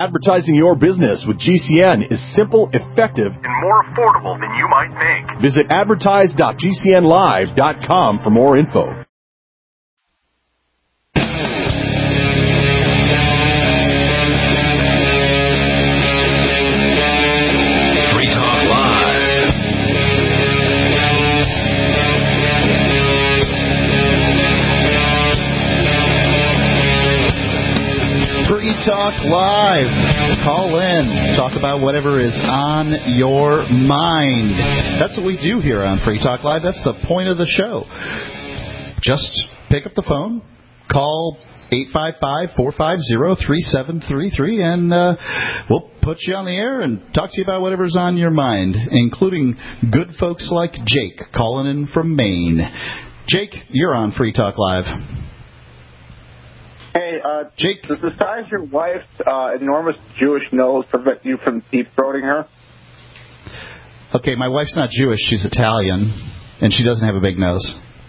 Advertising your business with GCN is simple, effective, and more affordable than you might think. Visit advertise.gcnlive.com for more info. Talk Live. Call in. Talk about whatever is on your mind. That's what we do here on Free Talk Live. That's the point of the show. Just pick up the phone, call 855-450-3733, and we'll put you on the air and talk to you about whatever's on your mind, including good folks like Jake calling in from Maine. Jake, you're on Free Talk Live. Hey, Jake. Does the size of your wife's enormous Jewish nose prevent you from deep-throating her? Okay, my wife's not Jewish. She's Italian, and she doesn't have a big nose.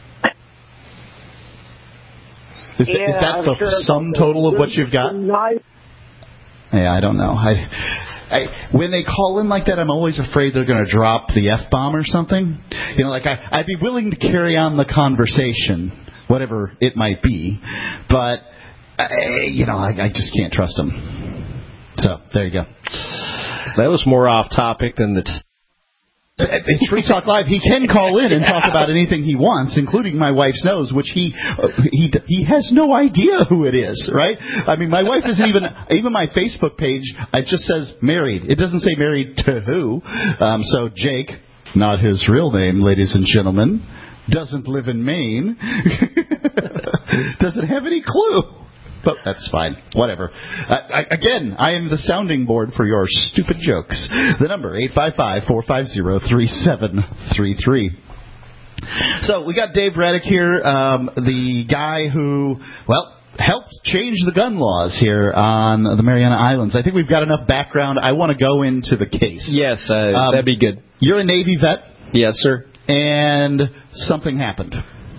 Is that the sum total of what you've got? Yeah, I don't know. When they call in like that, I'm always afraid they're going to drop the F-bomb or something. You know, like I'd be willing to carry on the conversation, whatever it might be, but I just can't trust them. So, there you go. That was more off topic than the... It's Free Talk Live. He can call in and talk about anything he wants, including my wife's nose, which he has no idea who it is, right? I mean, my wife isn't even my Facebook page, it just says married. It doesn't say married to who. So, Jake, not his real name, ladies and gentlemen, doesn't live in Maine, doesn't have any clue. But that's fine. Whatever. Again, I am the sounding board for your stupid jokes. The number, 855-450-3733. So we got Dave Reddick here, the guy who, helped change the gun laws here on the Mariana Islands. I think we've got enough background. I want to go into the case. Yes, that'd be good. You're a Navy vet? Yes, sir. And something happened.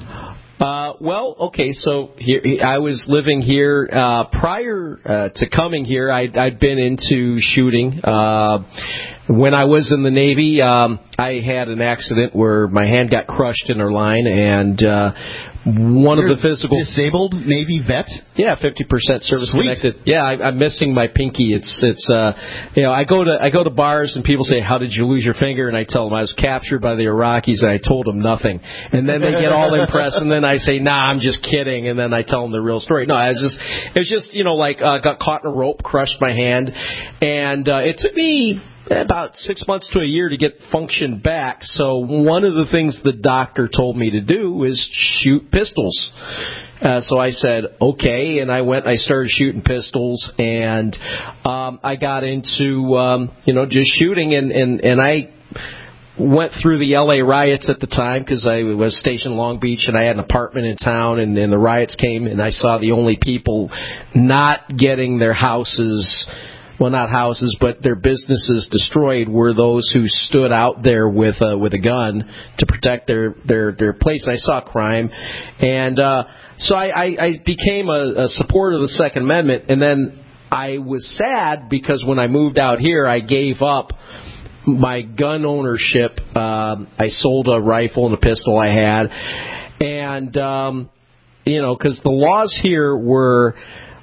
Okay, so here, I was living here prior to coming here. I'd been into shooting. When I was in the Navy, I had an accident where my hand got crushed in our line, and one of the physical... Disabled Navy vet? Yeah, 50% service connected. Yeah, I'm missing my pinky. It's I go to bars and people say, "How did you lose your finger?" And I tell them I was captured by the Iraqis, and I told them nothing. And then they get all impressed, and then I say, "Nah, I'm just kidding." And then I tell them the real story. No, it was just got caught in a rope, crushed my hand, and it took me about 6 months to a year to get function back. So one of the things the doctor told me to do is shoot pistols. So I said, okay, and I went and I started shooting pistols, and I got into, just shooting, and I went through the L.A. riots at the time because I was stationed in Long Beach, and I had an apartment in town, and the riots came, and I saw the only people not getting their houses, well, not houses, but their businesses destroyed were those who stood out there with a gun to protect their place. And I saw crime, and so I became a supporter of the Second Amendment. And then I was sad because when I moved out here, I gave up my gun ownership. I sold a rifle and a pistol I had, and because the laws here were.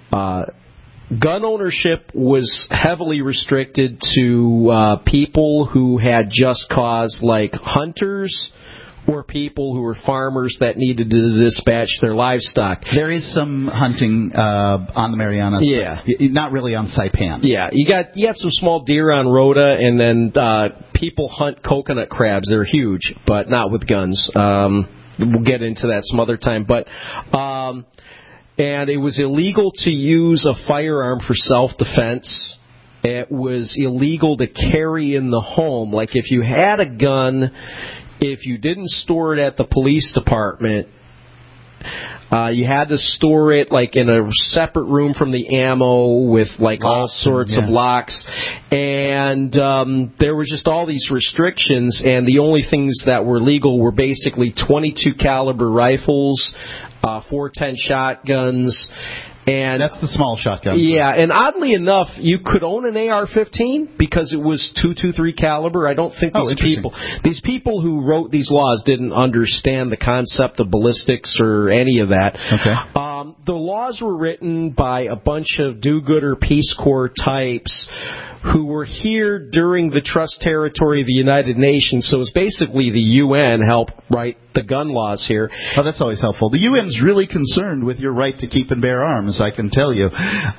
Gun ownership was heavily restricted to people who had just cause, like hunters or people who were farmers that needed to dispatch their livestock. There is some hunting on the Marianas. Yeah. Not really on Saipan. Yeah. You got some small deer on Rhoda, and then people hunt coconut crabs. They're huge, but not with guns. We'll get into that some other time. But... and it was illegal to use a firearm for self-defense. It was illegal to carry in the home. Like if you had a gun, if you didn't store it at the police department, you had to store it like in a separate room from the ammo with like all sorts of locks. And there were just all these restrictions, and the only things that were legal were basically .22 caliber rifles, .410 shotguns, And that's the small shotgun. Yeah, and oddly enough, you could own an AR-15 because it was .223 caliber. I don't think these people who wrote these laws didn't understand the concept of ballistics or any of that. Okay. The laws were written by a bunch of do-gooder Peace Corps types who were here during the Trust Territory of the United Nations. So it was basically the UN helped write the gun laws here. Oh, that's always helpful. The UN's really concerned with your right to keep and bear arms, I can tell you.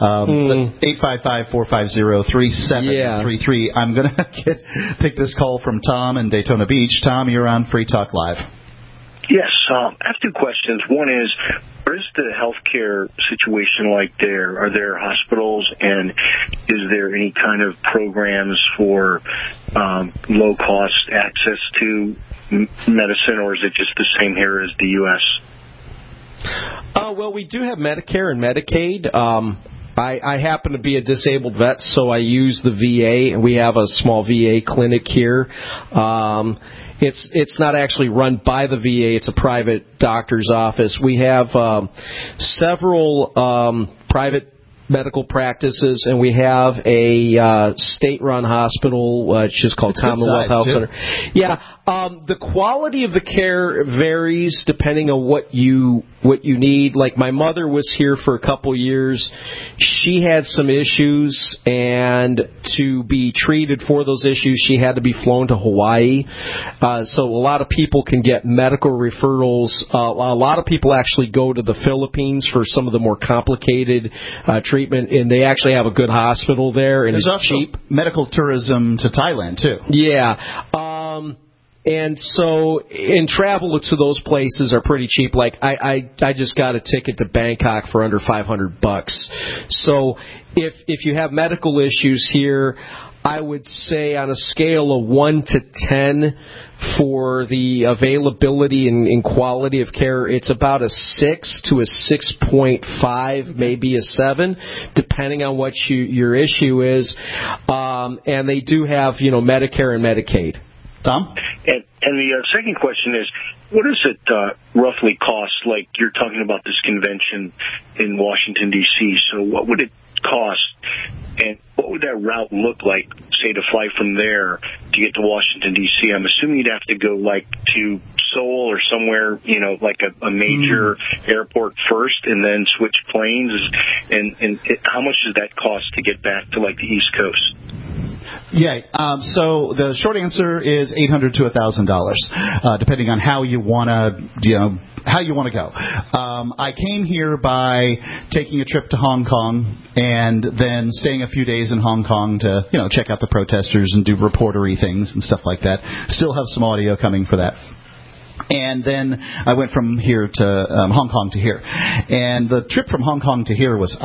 855-450-3733. I'm going to take this call from Tom in Daytona Beach. Tom, you're on Free Talk Live. Yes, I have two questions. One is, what is the healthcare situation like there? Are there hospitals, and is there any kind of programs for low-cost access to medicine, or is it just the same here as the U.S.? Well, we do have Medicare and Medicaid. I happen to be a disabled vet, so I use the VA, and we have a small VA clinic here. It's not actually run by the VA. It's a private doctor's office. We have several private medical practices, and we have a state-run hospital, which is called Commonwealth Health Center. Yeah, the quality of the care varies depending on what you need. Like, my mother was here for a couple years. She had some issues, and to be treated for those issues, she had to be flown to Hawaii. So a lot of people can get medical referrals. A lot of people actually go to the Philippines for some of the more complicated treatment, and they actually have a good hospital there, and There's it's cheap. Medical tourism to Thailand, too. Yeah. And so, and travel to those places are pretty cheap. Like, I just got a ticket to Bangkok for under $500. So, if you have medical issues here, I would say on a scale of 1 to 10 for the availability and quality of care, it's about a 6 to a 6.5, maybe a 7, depending on what your issue is. And they do have, Medicare and Medicaid. Tom? And the second question is, what does it roughly cost? Like, you're talking about this convention in Washington, D.C., so what would it cost, and what would that route look like, say, to fly from there to get to Washington, D.C.? I'm assuming you'd have to go, like, to Seoul or somewhere, like a major airport first, and then switch planes, and how much does that cost to get back to, like, the East Coast? Yeah, so the short answer is $800 to $1,000, depending on how you want to, how you want to go. I came here by taking a trip to Hong Kong and then staying a few days in Hong Kong to, check out the protesters and do reportery things and stuff like that. Still have some audio coming for that. And then I went from here to Hong Kong to here. And the trip from Hong Kong to here was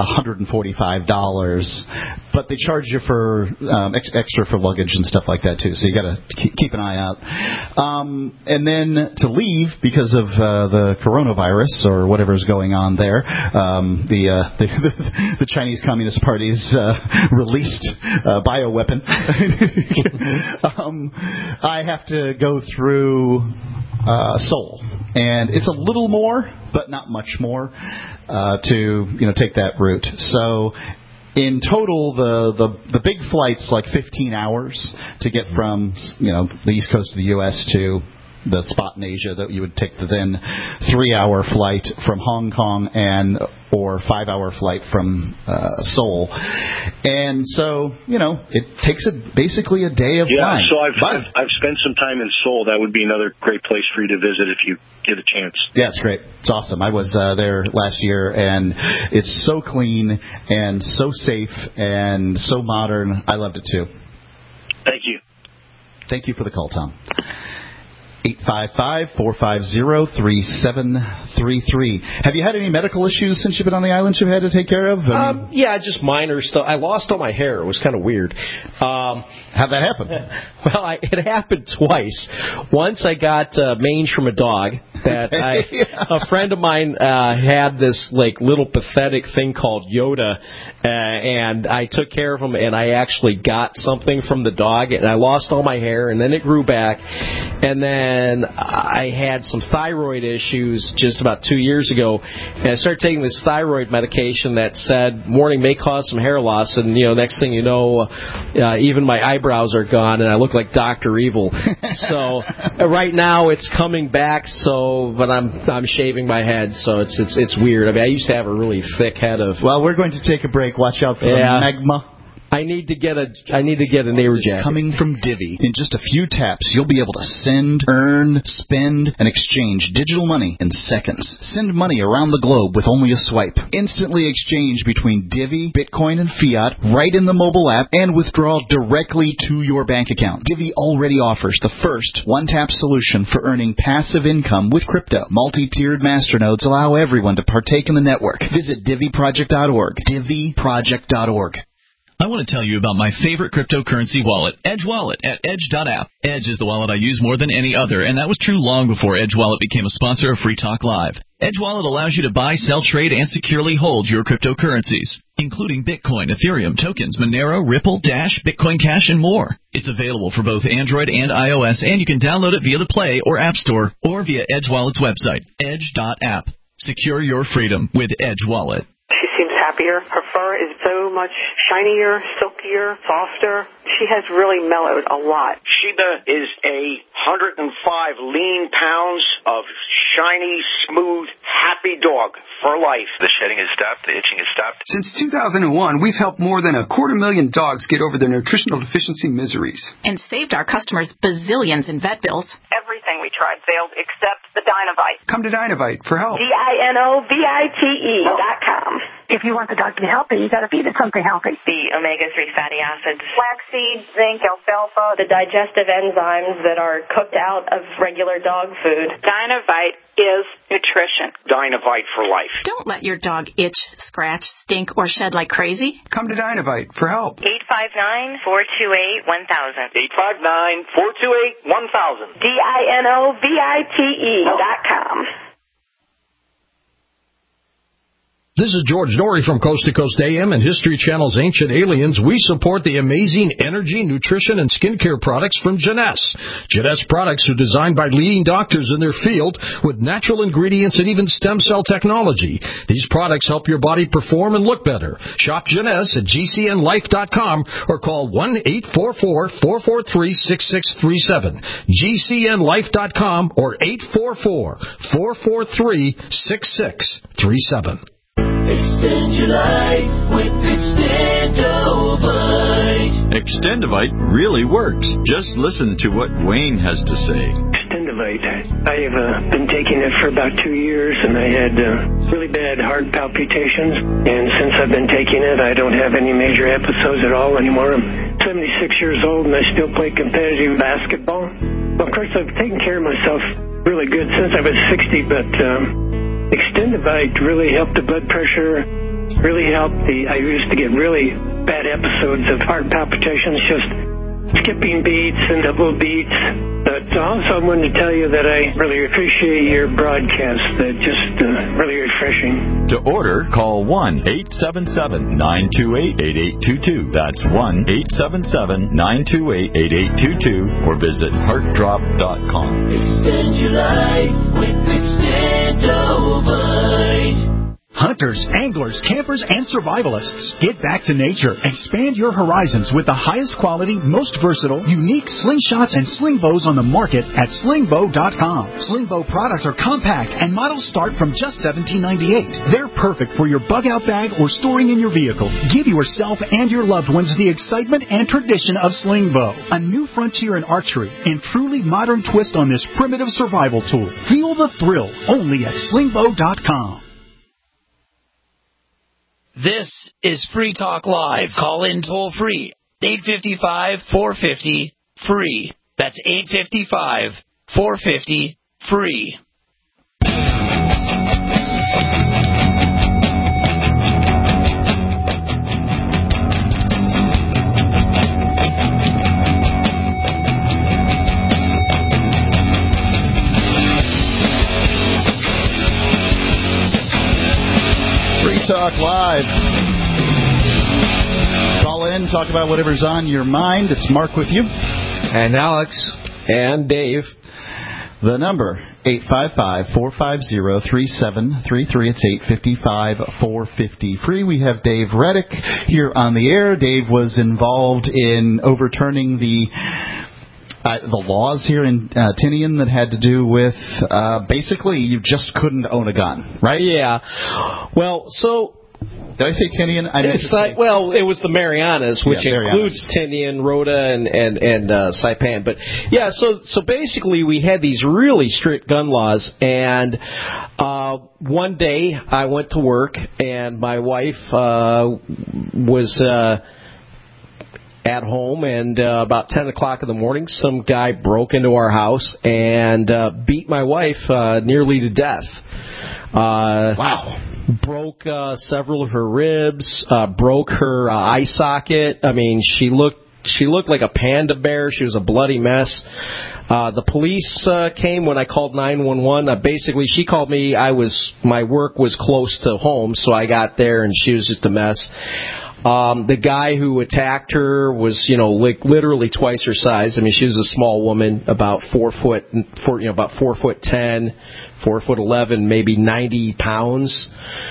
$145, but they charge you for extra for luggage and stuff like that, too. So you got to keep an eye out. And then to leave, because of the coronavirus or whatever's going on there, the Chinese Communist Party's released bioweapon. I have to go through Seoul, and it's a little more, but not much more, to take that route. So in total, the big flight's like 15 hours to get from the East Coast of the U.S. to the spot in Asia that you would take the then 3-hour flight from Hong Kong or 5-hour flight from Seoul. And so, it takes basically a day of flying. Yeah, so I've spent some time in Seoul. That would be another great place for you to visit if you get a chance. Yeah, it's great. It's awesome. I was there last year, and it's so clean and so safe and so modern. I loved it, too. Thank you. Thank you for the call, Tom. 855-450-3733. Have you had any medical issues since you've been on the island you've had to take care of? Yeah, just minor stuff. I lost all my hair. It was kind of weird. How'd that happen? Well, it happened twice. Once I got mange from a dog. that a friend of mine had this like little pathetic thing called Yoda, and I took care of him, and I actually got something from the dog, and I lost all my hair, and then it grew back, and then I had some thyroid issues just about 2 years ago, and I started taking this thyroid medication that said warning may cause some hair loss, and next thing you know, even my eyebrows are gone, and I look like Dr. Evil. So right now it's coming back. But I'm shaving my head, so it's weird. I mean, I used to have a really thick head of. Well, we're going to take a break. Watch out for the magma. I need to get an Air jacket. Coming from Divvy. In just a few taps, you'll be able to send, earn, spend, and exchange digital money in seconds. Send money around the globe with only a swipe. Instantly exchange between Divvy, Bitcoin, and fiat right in the mobile app, and withdraw directly to your bank account. Divvy already offers the first one-tap solution for earning passive income with crypto. Multi-tiered masternodes allow everyone to partake in the network. Visit DivvyProject.org. DivvyProject.org. I want to tell you about my favorite cryptocurrency wallet, Edge Wallet, at Edge.app. Edge is the wallet I use more than any other, and that was true long before Edge Wallet became a sponsor of Free Talk Live. Edge Wallet allows you to buy, sell, trade, and securely hold your cryptocurrencies, including Bitcoin, Ethereum, tokens, Monero, Ripple, Dash, Bitcoin Cash, and more. It's available for both Android and iOS, and you can download it via the Play or App Store or via Edge Wallet's website, Edge.app. Secure your freedom with Edge Wallet. She seems happier. Her fur is so much shinier, silkier, softer. She has really mellowed a lot. Sheba is 105 lean pounds of shiny, smooth, happy dog for life. The shedding has stopped. The itching has stopped. Since 2001, we've helped more than 250,000 dogs get over their nutritional deficiency miseries. And saved our customers bazillions in vet bills. Everything we tried failed except the Dinovite. Come to Dinovite for help. DINOVITE.com. If you want the dog to be healthy, you got to feed it something healthy. The omega-3 fatty acids. Flaxseed, zinc, alfalfa. The digestive enzymes that are cooked out of regular dog food. Dinovite is nutrition. Dinovite for life. Don't let your dog itch, scratch, stink, or shed like crazy. Come to Dinovite for help. 859-428-1000. 859-428-1000. DINOVITE.com. This is George Norrie from Coast to Coast AM and History Channel's Ancient Aliens. We support the amazing energy, nutrition, and skincare products from Jeunesse. Jeunesse products are designed by leading doctors in their field with natural ingredients and even stem cell technology. These products help your body perform and look better. Shop Jeunesse at GCNlife.com or call 1-844-443-6637. GCNlife.com or 844-443-6637. Extend your life with Extendovite. Extendovite really works. Just listen to what Wayne has to say. Extendovite. I have been taking it for about 2 years, and I had really bad heart palpitations. And since I've been taking it, I don't have any major episodes at all anymore. I'm 76 years old, and I still play competitive basketball. Well, of course, I've taken care of myself really good since I was 60, but Extendovite really helped the blood pressure, really helped I used to get really bad episodes of heart palpitations, just skipping beats and double beats. But also I wanted to tell you that I really appreciate your broadcast. Just really refreshing. To order, call 1-877-928-8822. That's 1-877-928-8822 or visit heartdrop.com. Extend your life with Extendovite. Hunters, anglers, campers, and survivalists. Get back to nature. Expand your horizons with the highest quality, most versatile, unique slingshots and sling bows on the market at slingbow.com. Sling bow products are compact and models start from just $17.98. They're perfect for your bug-out bag or storing in your vehicle. Give yourself and your loved ones the excitement and tradition of sling bow. A new frontier in archery and truly modern twist on this primitive survival tool. Feel the thrill only at slingbow.com. This is Free Talk Live. Call in toll free. 855-450-FREE. That's 855-450-FREE. in, talk about whatever's on your mind. It's Mark with you. And Alex. And Dave. The number, 855-450-3733. It's 855-450-FREE. We have Dave Reddick here on the air. Dave was involved in overturning the laws here in Tinian that had to do with basically you just couldn't own a gun, right? Yeah. Well, so... Did I say Tinian? Well, it was the Marianas, which includes Tinian, Rhoda, and Saipan. But yeah, so basically we had these really strict gun laws, and one day I went to work, and my wife was at home, and about 10 o'clock in the morning, some guy broke into our house and beat my wife nearly to death. Wow. Broke several of her ribs, broke her eye socket. I mean, she looked like a panda bear. She was a bloody mess. The police came when I called 911. Basically, she called me. My work was close to home, so I got there, and she was just a mess. The guy who attacked her was, like literally twice her size. I mean, she was a small woman, about 4'10", 4'11", maybe 90 pounds.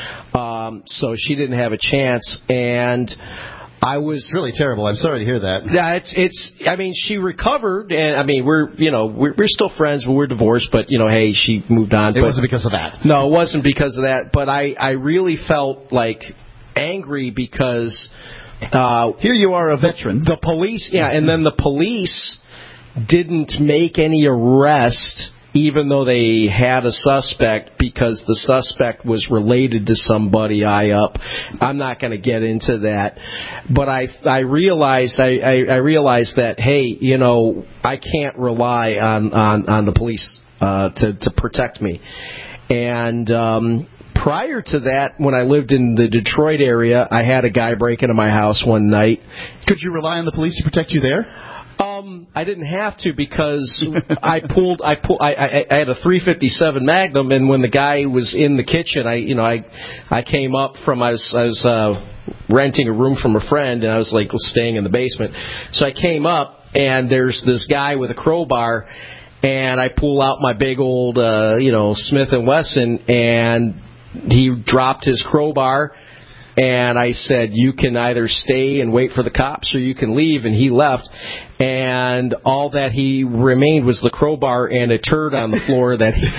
So she didn't have a chance, and I was... It's really terrible. I'm sorry to hear that. Yeah, I mean, she recovered, and I mean, we're still friends, but we're divorced, but, hey, she moved on. It wasn't because of that. No, it wasn't because of that, but I really felt like angry because here you are, a veteran. The police, and then the police didn't make any arrest, even though they had a suspect, because the suspect was related to somebody high up. I'm not going to get into that, but I realized that, hey, I can't rely on the police to protect me, and prior to that, when I lived in the Detroit area, I had a guy break into my house one night. Could you rely on the police to protect you there? I didn't have to, because I had a .357 Magnum, and when the guy was in the kitchen, I came up from I was renting a room from a friend, and I was staying in the basement. So I came up, and there's this guy with a crowbar, and I pull out my big old Smith & Wesson, and he dropped his crowbar, and I said, you can either stay and wait for the cops or you can leave, and he left. And all that he remained was the crowbar and a turd on the floor that he...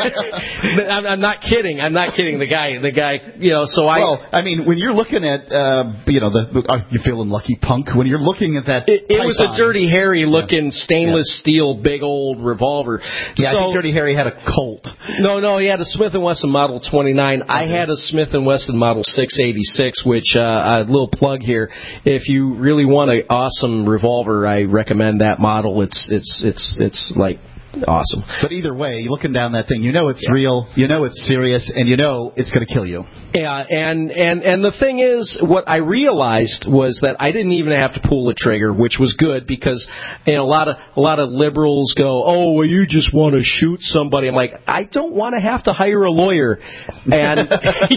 I'm not kidding. The guy, so I... Well, I mean, when you're looking at, you feeling lucky, punk? When you're looking at that... It was a Dirty Harry-looking stainless steel big old revolver. Yeah, I think Dirty Harry had a Colt. No, he had a Smith & Wesson Model 29. Okay. I had a Smith & Wesson Model 686, which, a little plug here, if you really want an awesome revolver, I recommend that model. It's like awesome. But either way, you're looking down that thing, it's real, it's serious, and it's going to kill you. Yeah, and the thing is, what I realized was that I didn't even have to pull the trigger, which was good, because a lot of liberals go, oh, well, you just want to shoot somebody. I'm like, I don't want to have to hire a lawyer. And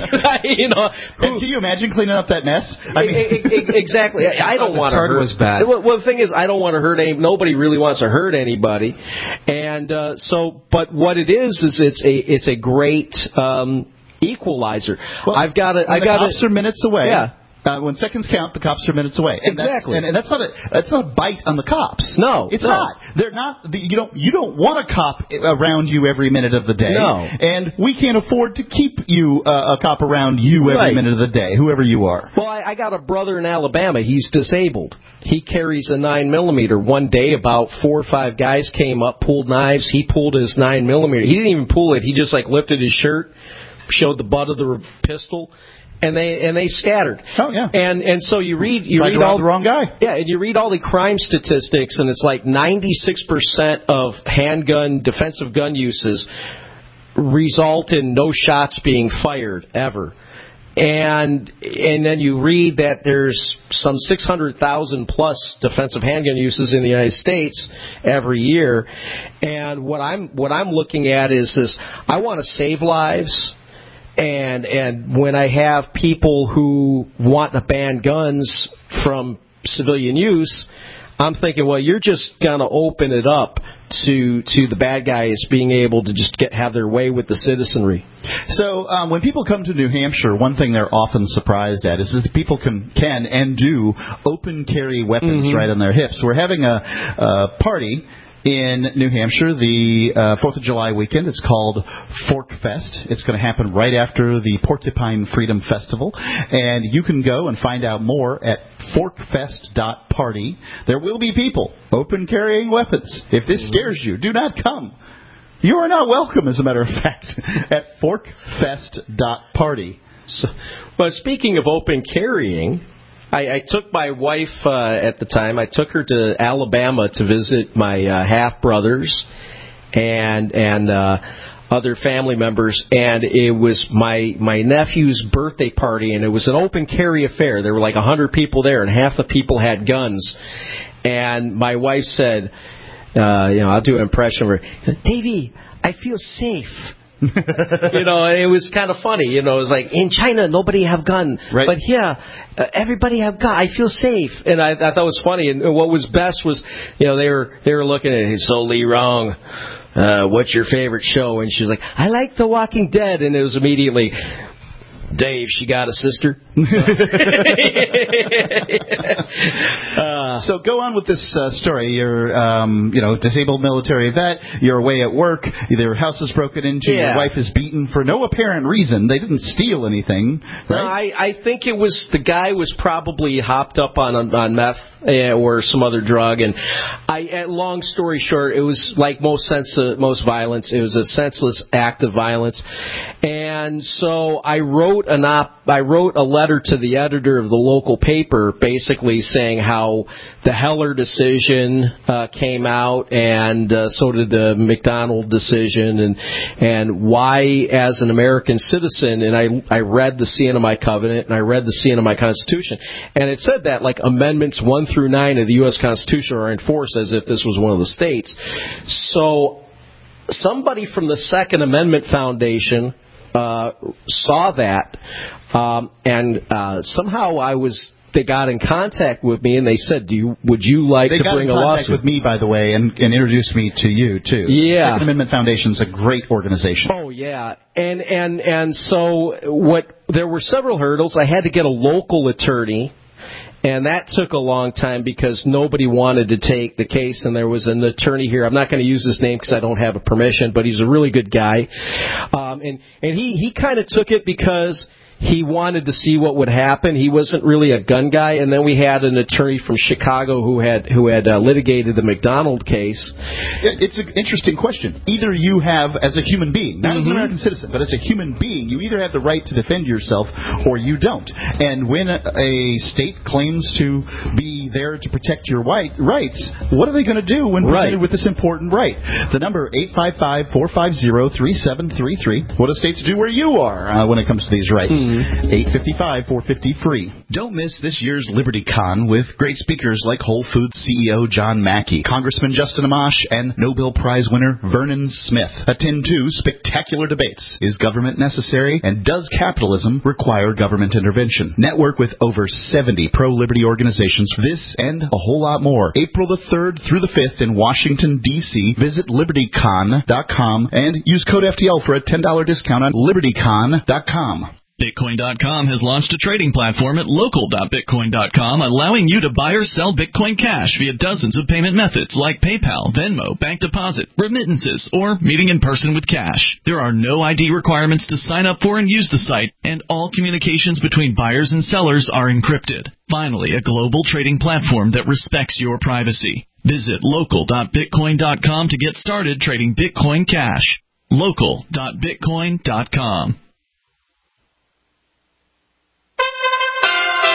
can you imagine cleaning up that mess? I mean, exactly. I don't want to hurt. Was bad. Well, the thing is, I don't want to hurt nobody really wants to hurt anybody, and but what it is it's a great equalizer. Well, I've got it. Cops are minutes away. Yeah. When seconds count, the cops are minutes away. And exactly. That's not a bite on the cops. No, it's not. They're not. You don't want a cop around you every minute of the day. No. And we can't afford to keep you a cop around you every minute of the day, whoever you are. Well, I got a brother in Alabama. He's disabled. He carries a 9mm. One day, about 4 or 5 guys came up, pulled knives. He pulled his 9mm. He didn't even pull it. He just lifted his shirt, showed the butt of the pistol. And they scattered. Oh yeah. And so you read all the wrong guy. Yeah, and you read all the crime statistics, and it's like 96% of handgun defensive gun uses result in no shots being fired ever. And then you read that there's some 600,000 plus defensive handgun uses in the United States every year. And what I'm looking at is this: I want to save lives. And when I have people who want to ban guns from civilian use, I'm thinking, well, you're just going to open it up to the bad guys being able to just have their way with the citizenry. So when people come to New Hampshire, one thing they're often surprised at is that people can and do open carry weapons right on their hips. We're having a party in New Hampshire, the 4th of July weekend. It's called Fork Fest. It's going to happen right after the Porcupine Freedom Festival. And you can go and find out more at forkfest.party. There will be people open carrying weapons. If this scares you, do not come. You are not welcome, as a matter of fact, at forkfest.party. So, well, speaking of open carrying, I took my wife at the time. I took her to Alabama to visit my half brothers and other family members, and it was my nephew's birthday party, and it was an open carry affair. There were like 100 people there, and half the people had guns. And my wife said, I'll do an impression of her. Davey, I feel safe. It was kind of funny. It was like, in China, nobody have gun. Right. But here, everybody have gun. I feel safe. And I thought it was funny. And what was best was, they were looking at it. So Lee Wrong, what's your favorite show? And she was like, I like The Walking Dead. And it was immediately, Dave, she got a sister. So go on with this story. You're, disabled military vet. You're away at work. Your house is broken into. Yeah. Your wife is beaten for no apparent reason. They didn't steal anything, right? No, I think it was the guy was probably hopped up on meth or some other drug. And long story short, it was like most violence. It was a senseless act of violence. And so I wrote a letter to the editor of the local paper, basically saying how the Heller decision came out, and so did the McDonald decision, and why, as an American citizen, and I read the CNMI Covenant and I read the CNMI Constitution, and it said that like Amendments 1 through 9 of the U.S. Constitution are enforced as if this was one of the states. So somebody from the Second Amendment Foundation saw that, and somehow they got in contact with me, and they said, would you like to bring a lawsuit? They got in contact with me, by the way, and introduced me to you, too. Yeah. Second Amendment Foundation is a great organization. Oh, yeah. And so there were several hurdles. I had to get a local attorney, and that took a long time because nobody wanted to take the case, and there was an attorney here. I'm not going to use his name because I don't have a permission, but he's a really good guy. And he kind of took it because he wanted to see what would happen. He wasn't really a gun guy. And then we had an attorney from Chicago who had litigated the McDonald case. It's an interesting question. Either you have, as a human being, not as an American citizen, but as a human being, you either have the right to defend yourself or you don't. And when a state claims to be there to protect your rights, what are they going to do when presented with this important right? The number 855-450-3733. What do states do where you are when it comes to these rights? 855-450-FREE. Don't miss this year's LibertyCon with great speakers like Whole Foods CEO John Mackey, Congressman Justin Amash, and Nobel Prize winner Vernon Smith. Attend 2 spectacular debates. Is government necessary? And does capitalism require government intervention? Network with over 70 pro-liberty organizations for this and a whole lot more. April the 3rd through the 5th in Washington, D.C. Visit LibertyCon.com and use code FTL for a $10 discount on LibertyCon.com. Bitcoin.com has launched a trading platform at local.bitcoin.com, allowing you to buy or sell Bitcoin Cash via dozens of payment methods like PayPal, Venmo, bank deposit, remittances, or meeting in person with cash. There are no ID requirements to sign up for and use the site, and all communications between buyers and sellers are encrypted. Finally, a global trading platform that respects your privacy. Visit local.bitcoin.com to get started trading Bitcoin Cash. Local.bitcoin.com.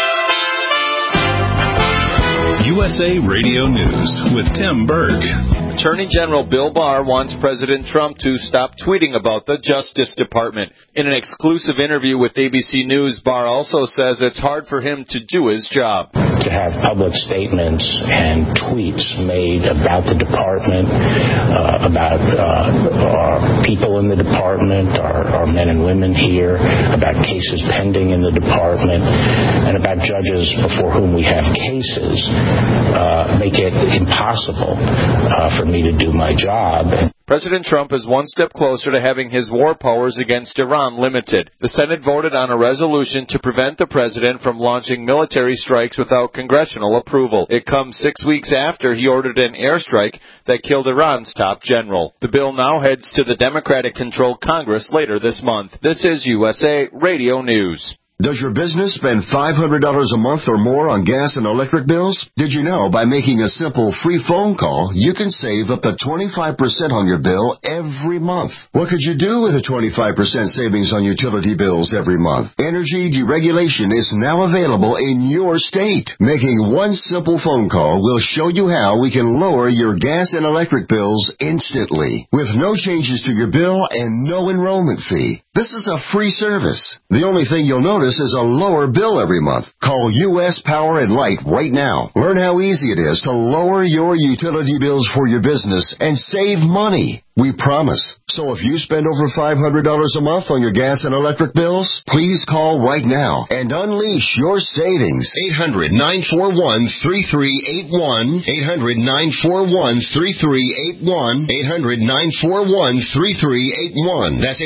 USA Radio News with Tim Berg. Attorney General Bill Barr wants President Trump to stop tweeting about the Justice Department. In an exclusive interview with ABC News, Barr also says it's hard for him to do his job. To have public statements and tweets made about the department, about our people in the department, our men and women here, about cases pending in the department, and about judges before whom we have cases, make it impossible for me to do my job. President Trump is one step closer to having his war powers against Iran limited. The Senate voted on a resolution to prevent the president from launching military strikes without congressional approval. It comes 6 weeks after he ordered an airstrike that killed Iran's top general. The bill now heads to the Democratic-controlled Congress later this month. This is USA Radio News. Does your business spend $500 a month or more on gas and electric bills? Did you know by making a simple free phone call, you can save up to 25% on your bill every month? What could you do with a 25% savings on utility bills every month? Energy deregulation is now available in your state. Making one simple phone call will show you how we can lower your gas and electric bills instantly, with no changes to your bill and no enrollment fee. This is a free service. The only thing you'll notice is a lower bill every month. Call U.S. Power and Light right now. Learn how easy it is to lower your utility bills for your business and save money. We promise. So if you spend over $500 a month on your gas and electric bills, please call right now and unleash your savings. 800-941-3381. 800-941-3381. 800-941-3381. That's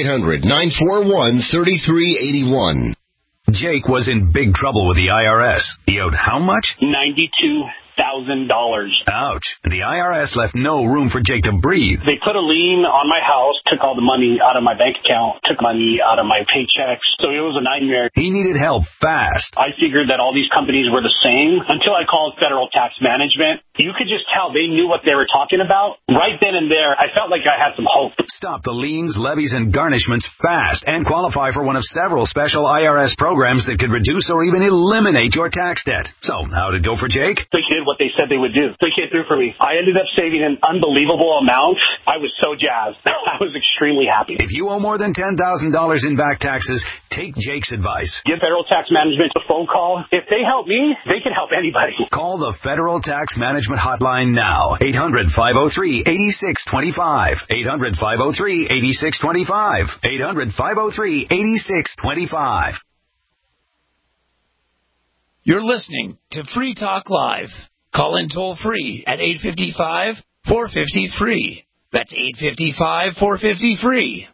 800-941-3381. Jake was in big trouble with the IRS. He owed how much? $92,000. Ouch. The IRS left no room for Jake to breathe. They put a lien on my house, took all the money out of my bank account, took money out of my paychecks. So it was a nightmare. He needed help fast. I figured that all these companies were the same until I called Federal Tax Management. You could just tell they knew what they were talking about. Right then and there, I felt like I had some hope. Stop the liens, levies, and garnishments fast and qualify for one of several special IRS programs that could reduce or even eliminate your tax debt. So, how'd it go for Jake? They did what they said they would do. They came through for me. I ended up saving an unbelievable amount. I was so jazzed. I was extremely happy. If you owe more than $10,000 in back taxes, take Jake's advice. Give Federal Tax Management a phone call. If they help me, they can help anybody. Call the Federal Tax Management Hotline now. 800-503-8625. 800-503-8625. 800-503-8625. You're listening to Free Talk Live. Call in toll free at 855-450-FREE. That's 855-450-FREE.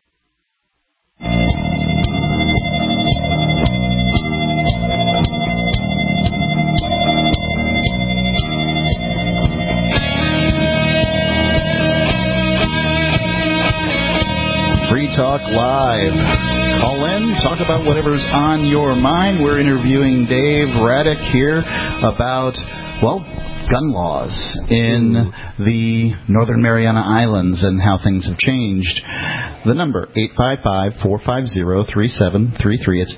Free Talk Live. Call in, talk about whatever's on your mind. We're interviewing Dave Raddick here about, well, gun laws in the Northern Mariana Islands and how things have changed. The number, 855-450-3733. It's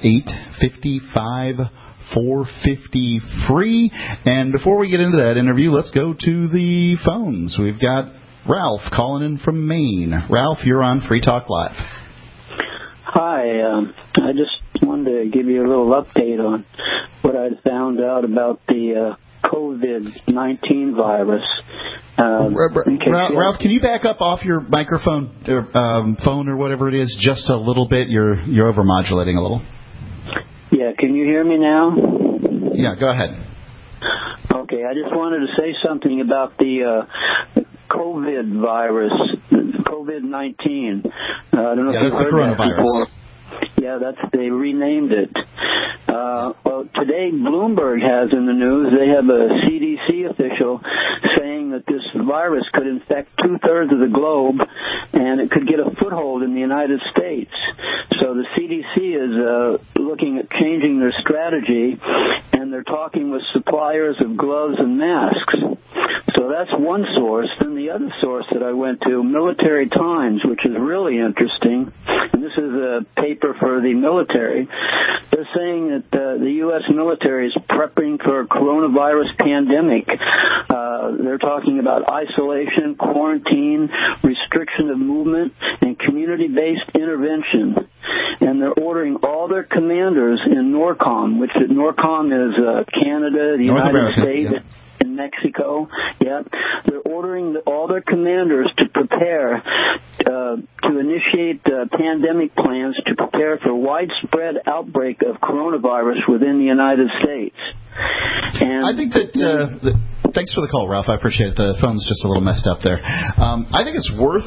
855-450-FREE. And before we get into that interview, let's go to the phones. We've got Ralph calling in from Maine. Ralph, you're on Free Talk Live. Hi, I just wanted to give you a little update on what I found out about the COVID-19 virus. Ralph, can you back up off your microphone or phone or whatever it is just a little bit? You're overmodulating a little. Yeah, can you hear me now? Yeah, go ahead. Okay, I just wanted to say something about the COVID virus, COVID-19. I don't know if you've heard that before. Yeah, they renamed it. Well, today Bloomberg has in the news, they have a CDC official saying that this virus could infect 2/3 of the globe and it could get a foothold in the United States. So the CDC is looking at changing their strategy, and they're talking with suppliers of gloves and masks. So that's one source. Then the other source that I went to, Military Times, which is really interesting, and this is a paper for the military. They're saying that the U.S. military is prepping for a coronavirus pandemic. They're talking about isolation, quarantine, restriction of movement, and community-based intervention. And they're ordering all their commanders in NORCOM, which NORCOM is Canada, the United States, and Mexico. Yeah, they're ordering all their commanders to prepare to initiate pandemic plans to prepare for widespread outbreak of coronavirus within the United States. And I think that. Thanks for the call, Ralph. I appreciate it. The phone's just a little messed up there. I think it's worth.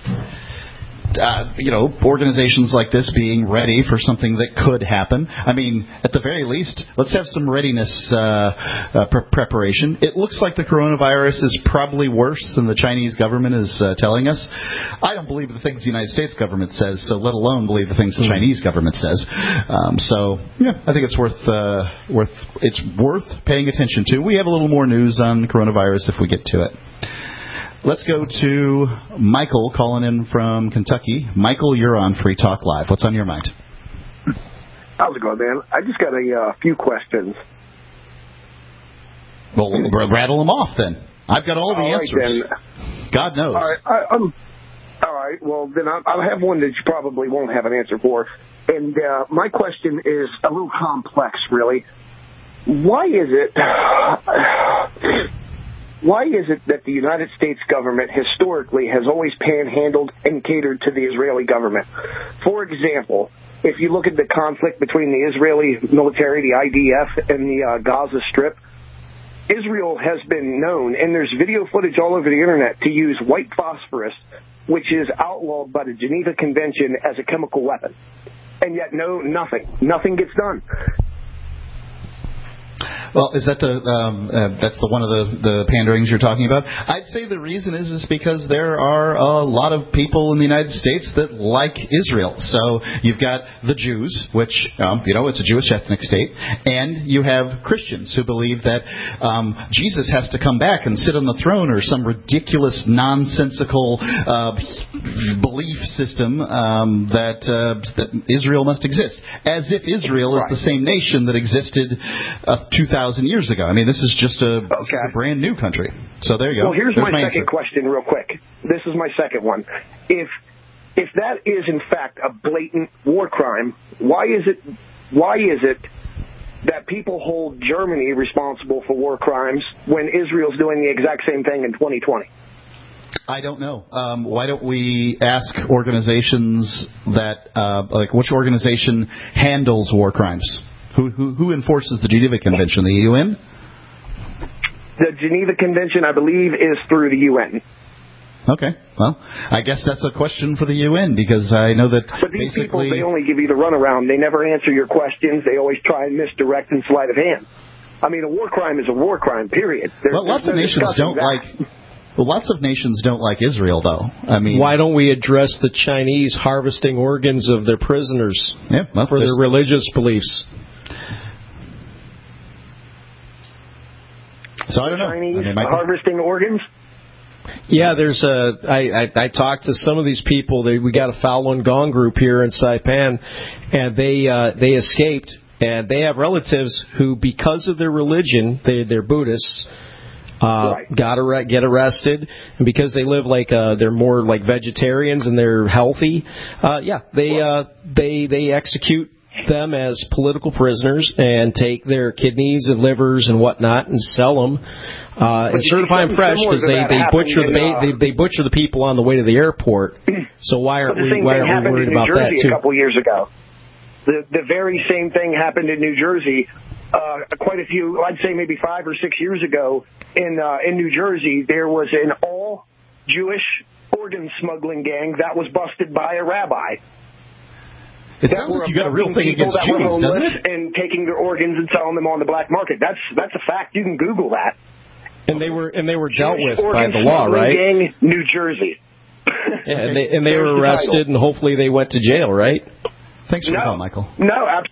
Organizations like this being ready for something that could happen. I mean, at the very least, let's have some readiness preparation. It looks like the coronavirus is probably worse than the Chinese government is telling us. I don't believe the things the United States government says, so let alone believe the things the Chinese government says. I think it's worth paying attention to. We have a little more news on coronavirus if we get to it. Let's go to Michael calling in from Kentucky. Michael, you're on Free Talk Live. What's on your mind? How's it going, man? I just got a few questions. Well, rattle them off then. I've got all the answers. Then. God knows. All right. Well, then I have one that you probably won't have an answer for. And my question is a little complex, really. Why is it that the United States government historically has always panhandled and catered to the Israeli government? For example, if you look at the conflict between the Israeli military, the IDF, and the Gaza Strip, Israel has been known, and there's video footage all over the Internet, to use white phosphorus, which is outlawed by the Geneva Convention as a chemical weapon. And yet, nothing gets done. Well, is that that's the one of the panderings you're talking about? I'd say the reason is because there are a lot of people in the United States that like Israel. So you've got the Jews, which it's a Jewish ethnic state, and you have Christians who believe that Jesus has to come back and sit on the throne, or some ridiculous, nonsensical belief system that Israel must exist, as if Israel is the same nation that existed 2,000 years ago. I mean, this is just a brand new country. So there you go. Well, here's my second question real quick. This is my second one. If that is, in fact, a blatant war crime, why is it that people hold Germany responsible for war crimes when Israel's doing the exact same thing in 2020? I don't know. Why don't we ask organizations that, which organization handles war crimes? Who enforces the Geneva Convention? The UN? The Geneva Convention, I believe, is through the UN. Okay. Well, I guess that's a question for the UN, because I know that But these people, they only give you the runaround. They never answer your questions. They always try and misdirect and sleight of hand. I mean, a war crime is a war crime, period. Lots of nations don't like Israel, though. I mean, why don't we address the Chinese harvesting organs of their prisoners for their religious beliefs? So I don't know. Chinese harvesting organs? Yeah, there's I talked to some of these people. We got a Falun Gong group here in Saipan, and they escaped, and they have relatives who, because of their religion, they're Buddhists, get arrested, and because they live they're more like vegetarians and they're healthy. They execute them as political prisoners and take their kidneys and livers and whatnot and sell them and certify them fresh, because they butcher the people on the way to the airport. So why aren't we worried about that too? A couple years ago, the very same thing happened in New Jersey. Quite a few, I'd say maybe 5 or 6 years ago, in New Jersey, there was an all Jewish organ smuggling gang that was busted by a rabbi. It sounds like you got a real thing against Jews, doesn't it? And taking their organs and selling them on the black market. That's a fact. You can Google that. And they were dealt with by the law, right? Gang, New Jersey. Yeah, and they were arrested, and hopefully they went to jail, right? Thanks for the call, Michael. No, absolutely.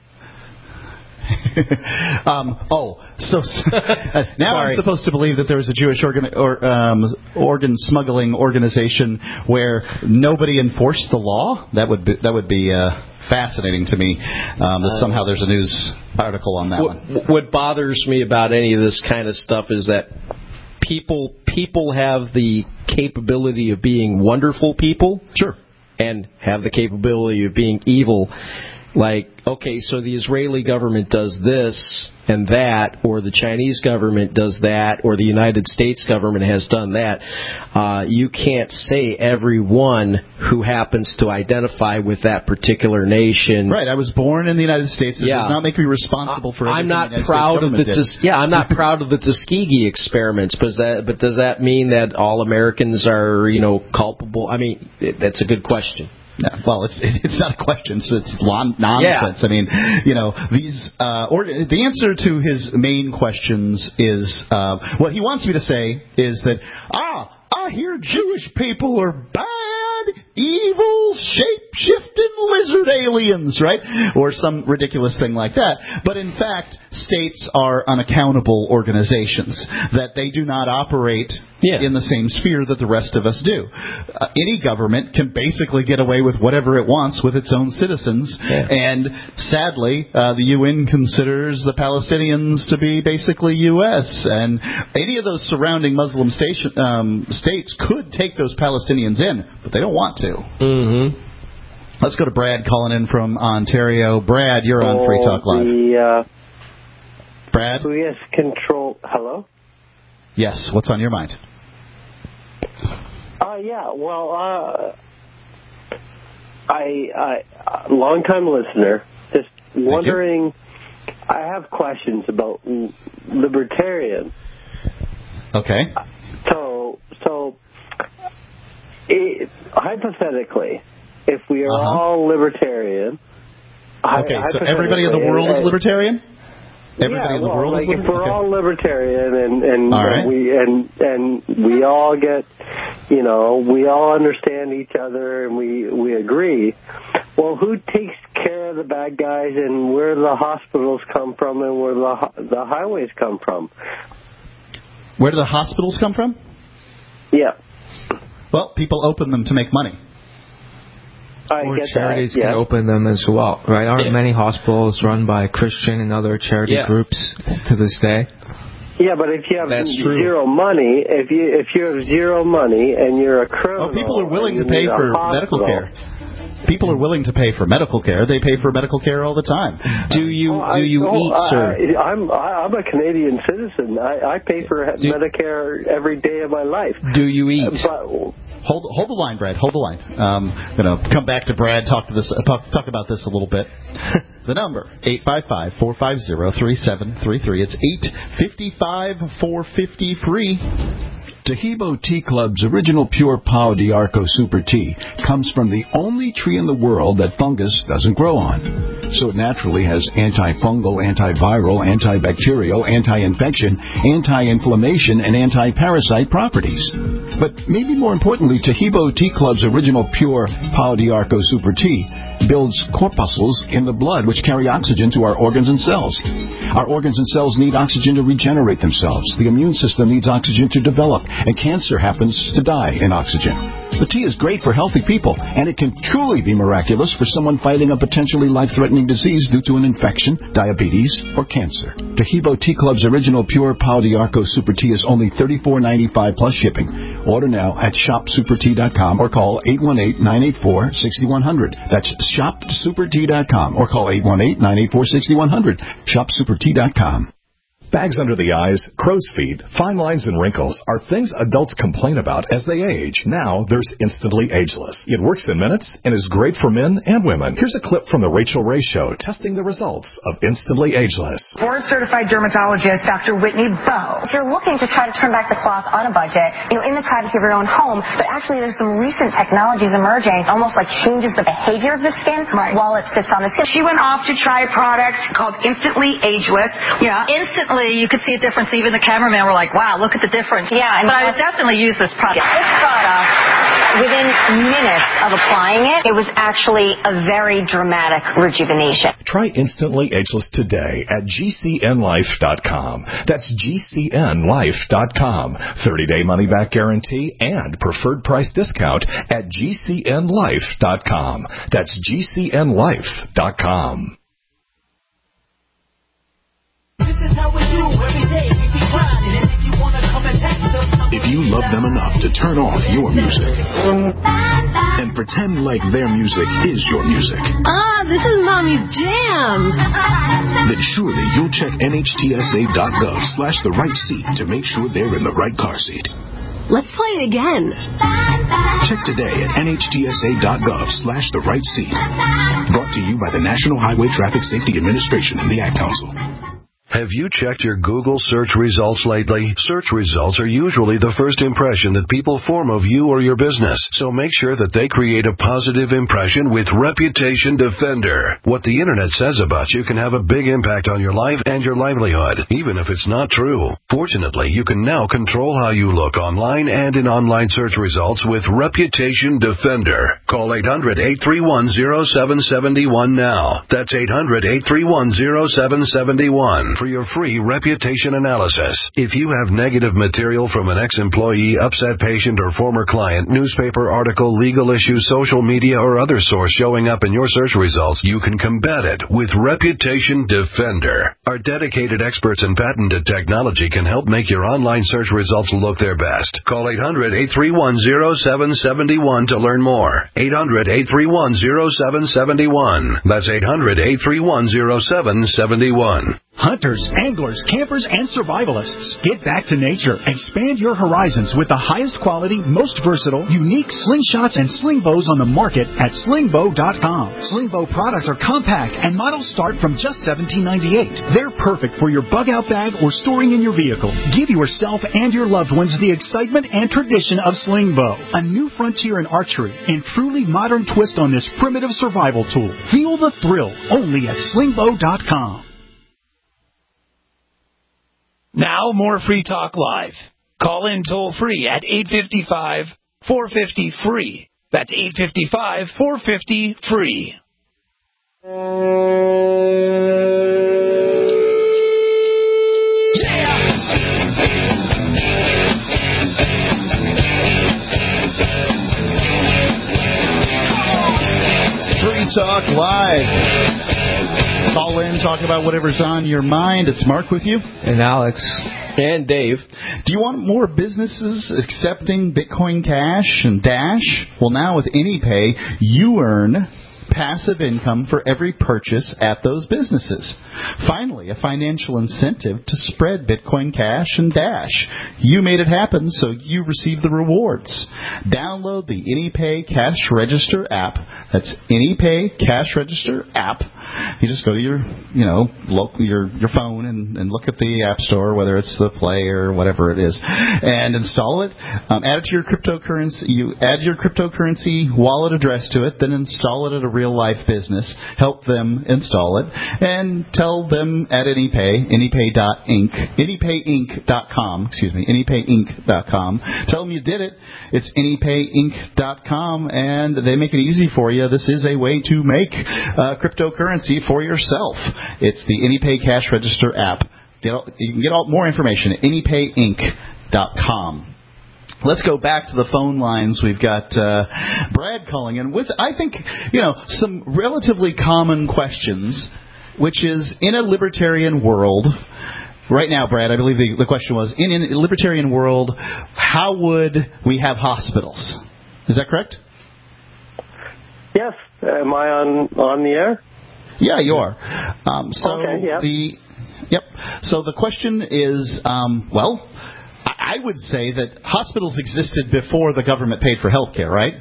Now I'm supposed to believe that there was a Jewish organ smuggling organization where nobody enforced the law. That would be fascinating to me. That somehow there's a news article on that one. What bothers me about any of this kind of stuff is that people have the capability of being wonderful people. Sure. And have the capability of being evil. Like, okay, so the Israeli government does this and that, or the Chinese government does that, or the United States government has done that. You can't say everyone who happens to identify with that particular nation. Right. I was born in the United States. It does not make me responsible for everything I'm not the United proud States of the I'm not proud of the Tuskegee experiments. But does that mean that all Americans are culpable? I mean, that's a good question. Yeah, well, it's not a question. It's nonsense. Yeah. I mean, these the answer to his main questions is what he wants me to say is that I hear Jewish people are bad, evil, shape-shifting lizard aliens, right? Or some ridiculous thing like that. But in fact, states are unaccountable organizations, that they do not operate in the same sphere that the rest of us do. Any government can basically get away with whatever it wants with its own citizens, and sadly, the UN considers the Palestinians to be basically U.S., and any of those surrounding Muslim states could take those Palestinians in, but they don't want to. Mm-hmm. Let's go to Brad calling in from Ontario. Brad, you're on Free Talk Live. Brad? Who has control? Hello? Yes, what's on your mind? I long-time listener, just wondering, I have questions about libertarians. Okay. So hypothetically, if we are all libertarian... Okay, so everybody in the world is libertarian? Everybody in the world is libertarian? If we're all libertarian and we all get, we all understand each other and we agree, well, who takes care of the bad guys and where the hospitals come from and where the highways come from? Where do the hospitals come from? Yeah. Well, people open them to make money. Or charities can open them as well, right? Aren't many hospitals run by Christian and other charity groups to this day? Yeah, but if you have zero money, if you have zero money and you're a criminal, people are willing to pay for medical care. People are willing to pay for medical care. They pay for medical care all the time. Do you eat, sir? I'm a Canadian citizen. I pay for Medicare every day of my life. Do you eat? Hold the line, Brad. Hold the line. I'm going to come back to Brad. Talk about this a little bit. The number 855-450-3733. It's 855-450-FREE. Tahibo Tea Club's original pure Pau d'Arco Super Tea comes from the only tree in the world that fungus doesn't grow on. So it naturally has antifungal, antiviral, antibacterial, anti-infection, anti-inflammation, and anti-parasite properties. But maybe more importantly, Tahibo Tea Club's original pure Pau d'Arco Super Tea builds corpuscles in the blood which carry oxygen to our organs and cells. Our organs and cells need oxygen to regenerate themselves. The immune system needs oxygen to develop, and cancer happens to die in oxygen. The tea is great for healthy people, and it can truly be miraculous for someone fighting a potentially life-threatening disease due to an infection, diabetes, or cancer. Tahibo Tea Club's original pure Pau d'Arco Super Tea is only $34.95 plus shipping. Order now at shopsupertea.com or call 818-984-6100. That's shopsupertea.com or call 818-984-6100. shopsupertea.com. Bags under the eyes, crow's feet, fine lines, and wrinkles are things adults complain about as they age. Now there's Instantly Ageless. It works in minutes and is great for men and women. Here's a clip from The Rachel Ray Show testing the results of Instantly Ageless. Board-certified dermatologist Dr. Whitney Bowe. If you're looking to try to turn back the clock on a budget, in the privacy of your own home, but actually there's some recent technologies emerging, almost like changes the behavior of the skin while it sits on the skin. She went off to try a product called Instantly Ageless. Yeah. Instantly, you could see a difference. Even the cameraman were like, wow, look at the difference. Yeah. But I would definitely use this product. This product, within minutes of applying it, it was actually a very dramatic rejuvenation. Try Instantly Ageless today at GCNlife.com. That's GCNlife.com. 30-day money-back guarantee and preferred price discount at GCNlife.com. That's GCNlife.com. This is how we do every day. We be grinding, and if you wanna come and test us, you love them enough to turn off your music and pretend like their music is your music. This is Mommy's jam. Then surely you'll check NHTSA.gov/the-right-seat to make sure they're in the right car seat. Let's play it again. Check today at NHTSA.gov/the-right-seat. Brought to you by the National Highway Traffic Safety Administration and the Ad Council. Have you checked your Google search results lately? Search results are usually the first impression that people form of you or your business, so make sure that they create a positive impression with Reputation Defender. What the internet says about you can have a big impact on your life and your livelihood, even if it's not true. Fortunately, you can now control how you look online and in online search results with Reputation Defender. Call 800-831-0771 now. That's 800-831-0771. For your free reputation analysis. If you have negative material from an ex-employee, upset patient, or former client, newspaper article, legal issue, social media, or other source showing up in your search results, you can combat it with Reputation Defender. Our dedicated experts in patented technology can help make your online search results look their best. Call 800-831-0771 to learn more. 800-831-0771. That's 800-831-0771. Hunters, anglers, campers, and survivalists. Get back to nature. Expand your horizons with the highest quality, most versatile, unique slingshots and sling bows on the market at slingbow.com. Slingbow products are compact and models start from just $17.98. They're perfect for your bug-out bag or storing in your vehicle. Give yourself and your loved ones the excitement and tradition of Slingbow, a new frontier in archery and truly modern twist on this primitive survival tool. Feel the thrill only at slingbow.com. Now, more Free Talk Live. Call in toll-free at 855-450-FREE. That's 855-450-FREE. Free Talk Live. Call in, talk about whatever's on your mind. It's Mark with you. And Alex. And Dave. Do you want more businesses accepting Bitcoin Cash and Dash? Well, now with AnyPay, you earn passive income for every purchase at those businesses. Finally, a financial incentive to spread Bitcoin Cash and Dash. You made it happen, so you receive the rewards. Download the AnyPay Cash Register app. That's AnyPay Cash Register app. You just go to your phone and look at the App Store, whether it's the Play or whatever it is, and install it. Add it to your cryptocurrency. You add your cryptocurrency wallet address to it, then install it at a real-life business. Help them install it, and tell them at AnyPay, AnyPayInc.com, AnyPayInc.com. Tell them you did it. It's AnyPayInc.com, and they make it easy for you. This is a way to make cryptocurrency for yourself. It's the AnyPay Cash Register app. You can get more information at AnyPayInc.com. Let's go back to the phone lines. We've got Brad calling in with, I think, some relatively common questions, which is, in a libertarian world, right now, Brad, I believe the question was, in a libertarian world, how would we have hospitals? Is that correct? Yes. Am I on the air? Yeah, you are. Okay, yeah. So the question is, I would say that hospitals existed before the government paid for health care, right?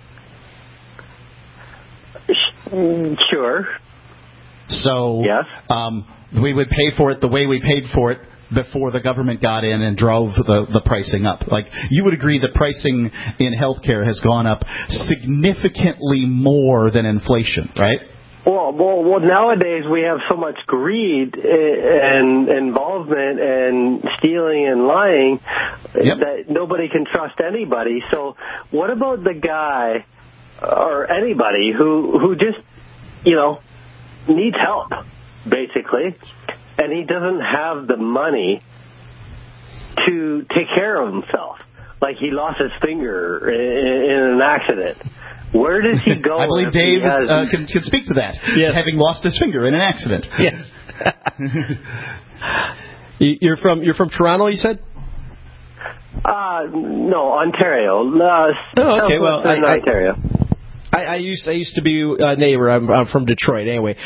Sure. So yes. We would pay for it the way we paid for it before the government got in and drove the pricing up. Like, you would agree that pricing in healthcare has gone up significantly more than inflation, right? Well, nowadays we have so much greed and involvement and stealing and lying that nobody can trust anybody. So what about the guy or anybody who just, needs help, basically, and he doesn't have the money to take care of himself? Like, he lost his finger in an accident. Where does he go? I believe Dave can speak to that. Yes. Having lost his finger in an accident. Yes. You're from Toronto, you said? No, Ontario. Okay, well, Ontario. I used to be a neighbor. I'm from Detroit, anyway.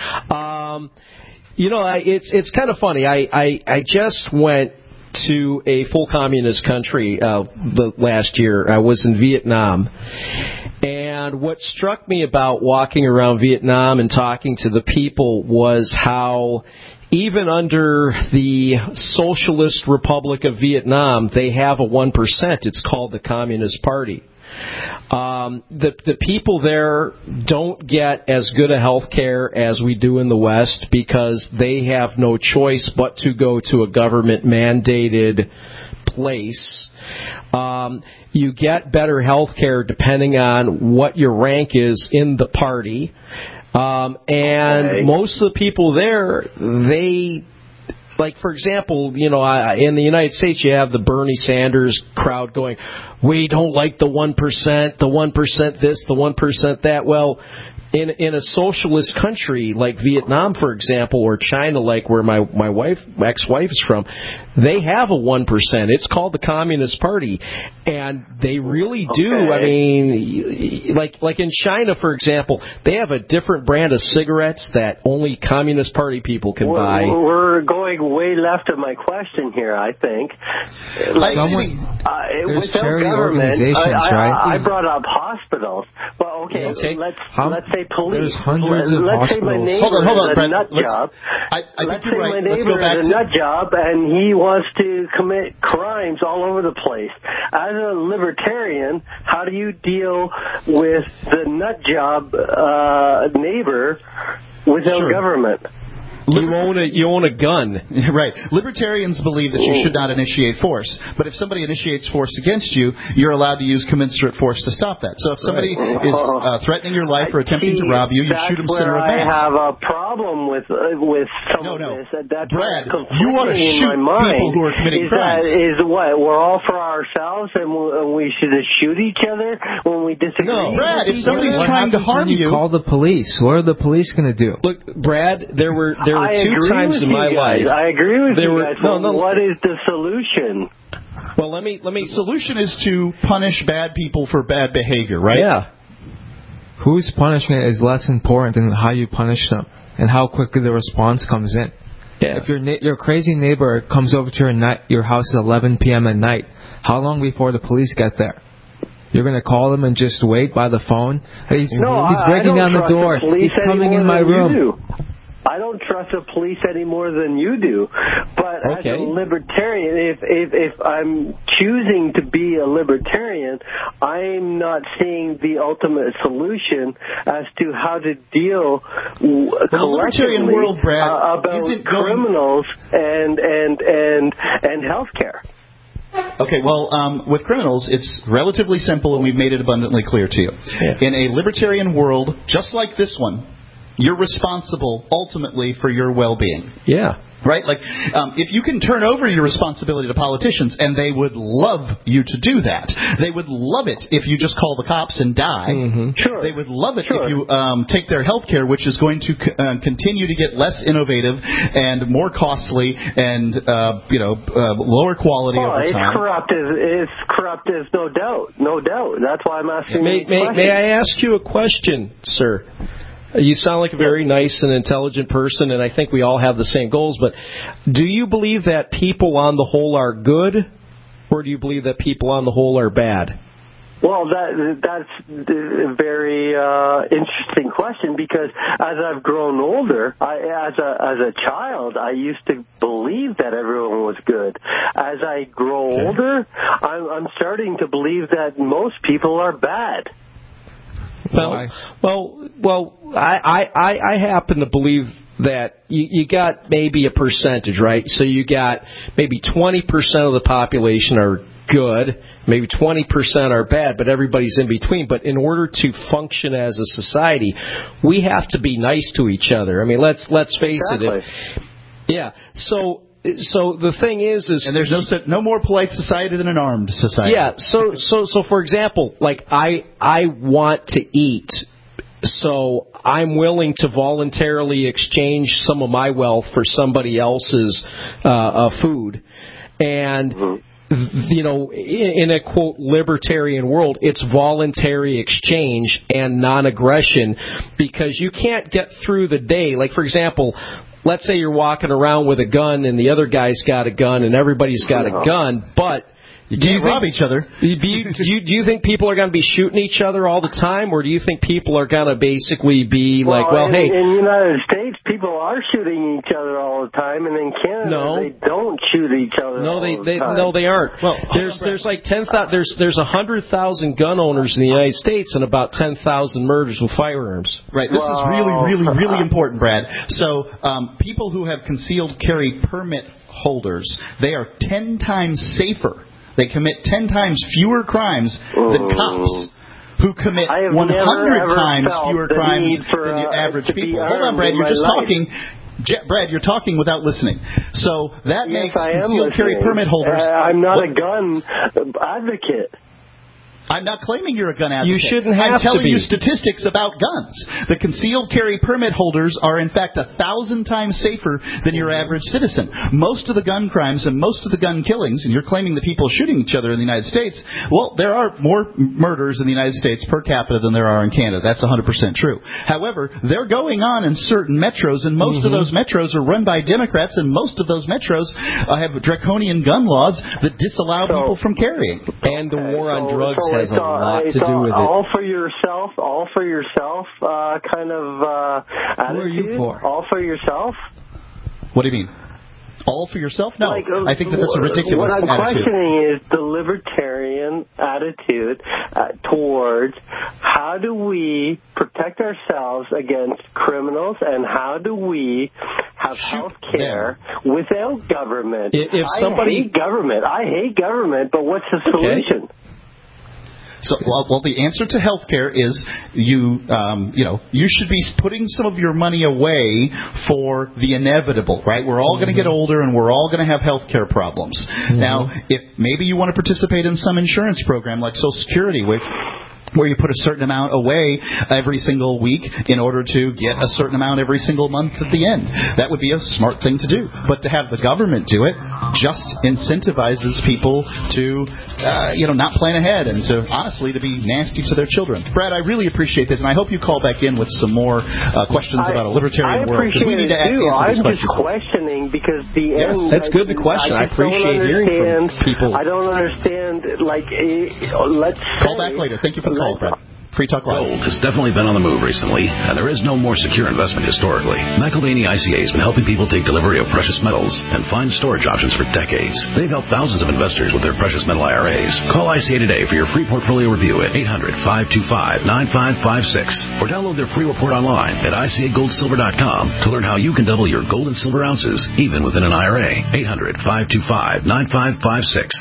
It's kind of funny. I just went to a full communist country the last year. I was in Vietnam. And what struck me about walking around Vietnam and talking to the people was how even under the Socialist Republic of Vietnam, they have a 1%. It's called the Communist Party. The people there don't get as good a health care as we do in the West because they have no choice but to go to a government-mandated place. You get better health care depending on what your rank is in the party. And most of the people there, like, for example, in the United States, you have the Bernie Sanders crowd going, we don't like the 1%, the 1% this, the 1% that. Well, in a socialist country like Vietnam, for example, or China, like where my ex-wife is from, they have a 1%. It's called the Communist Party, and they really do. I mean, like in China, for example, they have a different brand of cigarettes that only Communist Party people can buy. We're going way left of my question here, I think. There's charity organizations, right? I brought up hospitals. Well, let's say police. There's hundreds of let's hospitals. Say my neighbor is a nut job. I think you're right. My neighbor is a nut job, and he wants to commit crimes all over the place. As a libertarian, how do you deal with the nut job neighbor without government? You own a gun. Right. Libertarians believe that you should not initiate force. But if somebody initiates force against you, you're allowed to use commensurate force to stop that. So if somebody is threatening your life or attempting to rob you, you shoot them center of mass. I have a problem with some of this. That's Brad, you want to shoot people who are committing crimes. Is what? We're all for ourselves and we should shoot each other when we disagree? No, Brad, if somebody's trying to harm you... Call the police. What are the police going to do? Look, Brad, there were two times in my life. I agree with you guys. What is the solution? Well, let me. The solution is to punish bad people for bad behavior, right? Yeah. Whose punishment is less important than how you punish them and how quickly the response comes in. Yeah. If your crazy neighbor comes over to your house at 11 p.m. at night, how long before the police get there? You're going to call them and just wait by the phone? He's breaking down the door. He's coming in my room. I don't trust the police any more than you do. But as a libertarian, if I'm choosing to be a libertarian, I'm not seeing the ultimate solution as to how to deal collectively about criminals and health care. Okay, well, with criminals, it's relatively simple, and we've made it abundantly clear to you. Yeah. In a libertarian world, just like this one, you're responsible ultimately for your well-being. Yeah. Right? Like, if you can turn over your responsibility to politicians, and they would love you to do that. They would love it if you just call the cops and die. Mm-hmm. Sure. They would love it if you take their health care, which is going to continue to get less innovative and more costly and, lower quality over time. It's corrupt as no doubt. That's why I'm asking the question. May I ask you a question, sir? You sound like a very nice and intelligent person, and I think we all have the same goals, but do you believe that people on the whole are good, or do you believe that people on the whole are bad? Well, that's a very interesting question, because as I've grown older, as a child, I used to believe that everyone was good. As I grow older, I'm starting to believe that most people are bad. Well, I happen to believe that you got maybe a percentage, right? So you got maybe 20% of the population are good, maybe 20% are bad, but everybody's in between. But in order to function as a society, we have to be nice to each other. I mean, let's face it. So the thing is and there's no more polite society than an armed society. Yeah. So for example, like I want to eat, so I'm willing to voluntarily exchange some of my wealth for somebody else's food, and in a, quote, libertarian world, it's voluntary exchange and non-aggression, because you can't get through the day. Like, for example, let's say you're walking around with a gun and the other guy's got a gun and everybody's got a gun, but you can't rob each other. Do you think people are going to be shooting each other all the time, or do you think people are going to basically be in the United States, people are shooting each other all the time, and in Canada, they don't shoot each other. No, they aren't. Well, there's like 10,000. There's 100,000 gun owners in the United States and about 10,000 murders with firearms. Right. This is really important, Brad. So people who have concealed carry permit holders, they are 10 times safer. They commit 10 times fewer crimes than cops who commit 100 times fewer crimes than the average people. Hold on, Brad. You're just talking. Brad, you're talking without listening. So that makes concealed carry permit holders. I'm not a gun advocate. I'm not claiming you're a gun advocate. You shouldn't have to be. I'm telling you statistics about guns. The concealed carry permit holders are, in fact, 1,000 times safer than your average citizen. Most of the gun crimes and most of the gun killings, and you're claiming the people shooting each other in the United States, well, there are more murders in the United States per capita than there are in Canada. That's 100% true. However, they're going on in certain metros, and most of those metros are run by Democrats, and most of those metros have draconian gun laws that disallow people from carrying. And the war on drugs has a lot to do with it. All for yourself kind of attitude? Who are you for? All for yourself? What do you mean? All for yourself? No. I think that's a ridiculous attitude. What I'm questioning is the libertarian attitude towards how do we protect ourselves against criminals, and how do we have health care without government? I hate government, but what's the solution? So, well, the answer to healthcare is you should be putting some of your money away for the inevitable, right? We're all going to get older, and we're all going to have healthcare problems. Now, if maybe you want to participate in some insurance program like Social Security, where you put a certain amount away every single week in order to get a certain amount every single month at the end. That would be a smart thing to do. But to have the government do it just incentivizes people to, not plan ahead and to, honestly, to be nasty to their children. Brad, I really appreciate this, and I hope you call back in with some more questions about a libertarian world. I appreciate it, too. I'm just questioning because the end... That's good, the question. I appreciate hearing from people. I don't understand, let's call back later. Thank you for the call, Brad. Free Talk Live. Gold has definitely been on the move recently, and there is no more secure investment historically. McElvaney ICA has been helping people take delivery of precious metals and find storage options for decades. They've helped thousands of investors with their precious metal IRAs. Call ICA today for your free portfolio review at 800-525-9556 or download their free report online at ICAGoldSilver.com to learn how you can double your gold and silver ounces even within an IRA. 800-525-9556.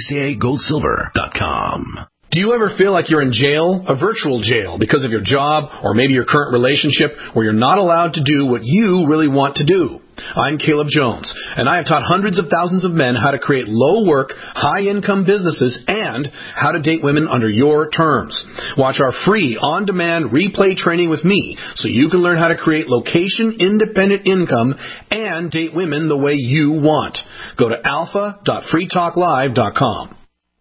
ICAGoldSilver.com. Do you ever feel like you're in jail, a virtual jail, because of your job or maybe your current relationship where you're not allowed to do what you really want to do? I'm Caleb Jones, and I have taught hundreds of thousands of men how to create low-work, high-income businesses and how to date women under your terms. Watch our free, on-demand replay training with me so you can learn how to create location-independent income and date women the way you want. Go to alpha.freetalklive.com.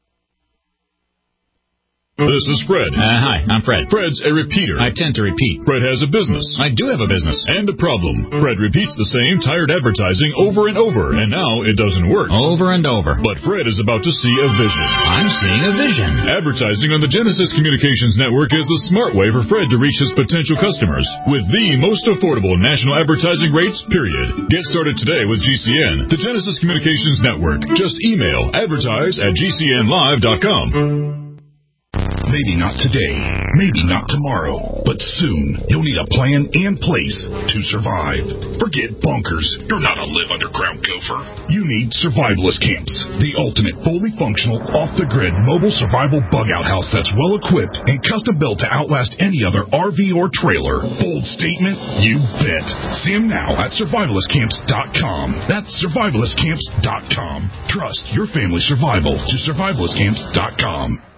This is Fred. Hi, I'm Fred. Fred's a repeater. I tend to repeat. Fred has a business. I do have a business. And a problem. Fred repeats the same tired advertising over and over, and now it doesn't work. Over and over. But Fred is about to see a vision. I'm seeing a vision. Advertising on the Genesis Communications Network is the smart way for Fred to reach his potential customers with the most affordable national advertising rates, period. Get started today with GCN, the Genesis Communications Network. Just email advertise@gcnlive.com. Maybe not today, maybe not tomorrow, but soon you'll need a plan and place to survive. Forget bunkers. You're not a live underground gopher. You need survivalist camps, the ultimate fully functional, off-the-grid mobile survival bug-out house that's well-equipped and custom-built to outlast any other RV or trailer. Bold statement? You bet. See them now at survivalistcamps.com. That's survivalistcamps.com. Trust your family's survival to survivalistcamps.com.